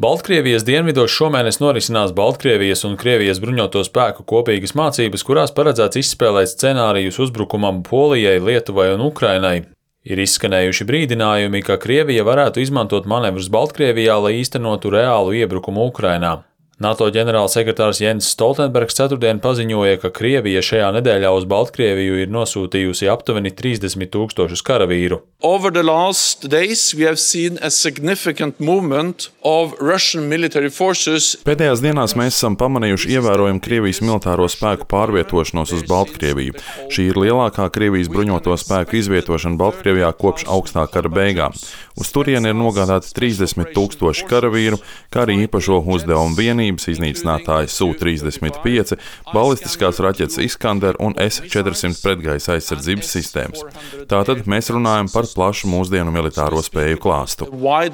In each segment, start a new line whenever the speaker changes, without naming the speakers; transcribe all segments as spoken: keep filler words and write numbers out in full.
Baltkrievijas dienvidos šomēnes norisinās Baltkrievijas un Krievijas bruņoto spēku kopīgas mācības, kurās paredzēts izspēlēt scenārijus uzbrukumam Polijai, Lietuvai un Ukrainai. Ir izskanējuši brīdinājumi, ka Krievija varētu izmantot manevrus Baltkrievijā, lai īstenotu reālu iebrukumu Ukrainā. NATO ģenerālsekretārs Jens Stoltenbergs ceturtdien paziņoja, ka Krievija šajā nedēļā uz Baltkrieviju ir nosūtījusi aptuveni trīsdesmit tūkstošus karavīru.
Over the last days we have seen a significant movement of Russian military forces.
Pēdējās dienās mēs esam pamanījuši ievērojumu Krievijas militāro spēku pārvietošanos uz Baltkrieviju. Šī ir lielākā Krievijas bruņoto spēku izvietošana Baltkrievijā kopš augstā kara beigām. Uz turieni ir nogādāti trīsdesmit tūkstoši karavīru, kā arī īpašo uzdevumu vienības, iznīcinātāji S U trīsdesmit pieci, balistiskās raķetes Iskander un S četrsimt pretgaisa aizsardzības sistēmas. Tātad mēs runājam par plašu mūsdienu militāro spēju klāstu.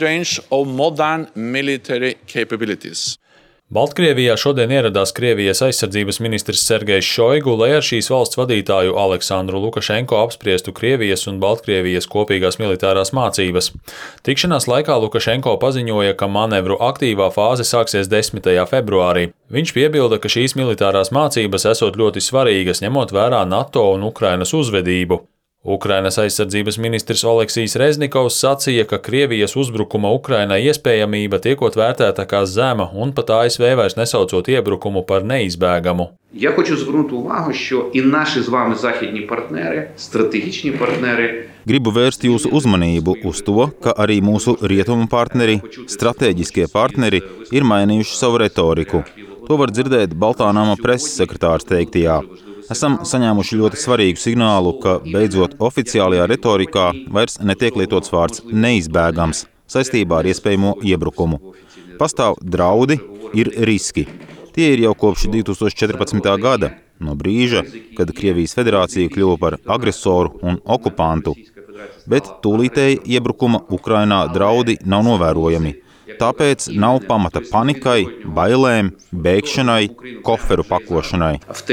Baltkrievijā šodien ieradās Krievijas aizsardzības ministrs Sergejs Šoigu, lai ar šīs valsts vadītāju Aleksandru Lukašenko apspriestu Krievijas un Baltkrievijas kopīgās militārās mācības. Tikšanās laikā Lukašenko paziņoja, ka manevru aktīvā fāze sāksies desmitajā februārī. Viņš piebilda, ka šīs militārās mācības esot ļoti svarīgas, ņemot vērā NATO un Ukrainas uzvedību. Ukrainas aizsardzības ministrs Oleksijs Reznikovs sacīja, ka Krievijas uzbrukuma Ukrainai iespējamība tiekot vērtēta kā zema un pat A S V vairs nesaucot iebrukumu par neizbēgamu.
Я хочу звернути увагу, що і наші з вами західні партнери, стратегічні партнери.
Gribu vērst jūsu uzmanību uz to, ka arī mūsu rietumu partneri, stratēģiskie partneri, ir mainījuši savu retoriku. To var dzirdēt Baltā nama preses sekretārs teiktajā. Esam saņēmuši ļoti svarīgu signālu, ka beidzot oficiālajā retorikā vairs netiek lietots vārds neizbēgams saistībā ar iespējamo iebrukumu. Pastāv draudi, ir riski. Tie ir jau kopš divi tūkstoši četrpadsmitā gada, no brīža, kad Krievijas federācija kļuva par agresoru un okupantu. Bet tūlītēji iebrukuma Ukrainā draudi nav novērojami. Tāpēc nav pamata panikai, bailēm, bēgšanai, koferu pakošanai.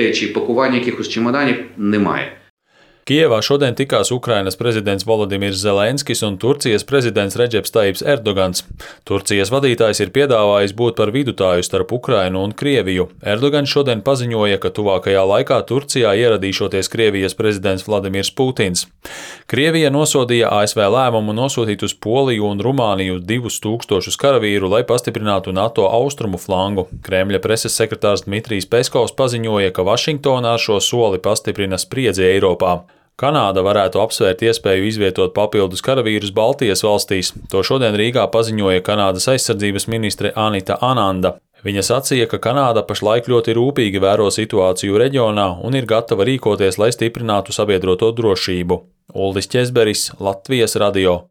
Kijevā šodien tikās Ukrainas prezidents Volodimirs Zelenskis un Turcijas prezidents Redžeps Tajips Erdogans. Turcijas vadītājs ir piedāvājis būt par vidutāju starp Ukrainu un Krieviju. Erdogans šodien paziņoja, ka tuvākajā laikā Turcijā ieradīšoties Krievijas prezidents Vladimirs Putins. Krievija nosodīja A S V lēmumu nosūtīt uz Poliju un Rumāniju divus tūkstošus karavīru, lai pastiprinātu NATO austrumu flangu. Kremļa preses sekretārs Dmitrijs Peskovs paziņoja, ka Vašingtonā šo soli pastiprina spriedzi Eiropā. Kanāda varētu apsvērt iespēju izvietot papildus karavīrus Baltijas valstīs. To šodien Rīgā paziņoja Kanādas aizsardzības ministre Anita Ananda. Viņa sacīja, ka Kanāda pašlaik ļoti rūpīgi vēro situāciju reģionā un ir gatava rīkoties, lai stiprinātu sabiedroto drošību. Uldis Ķezberis, Latvijas radio.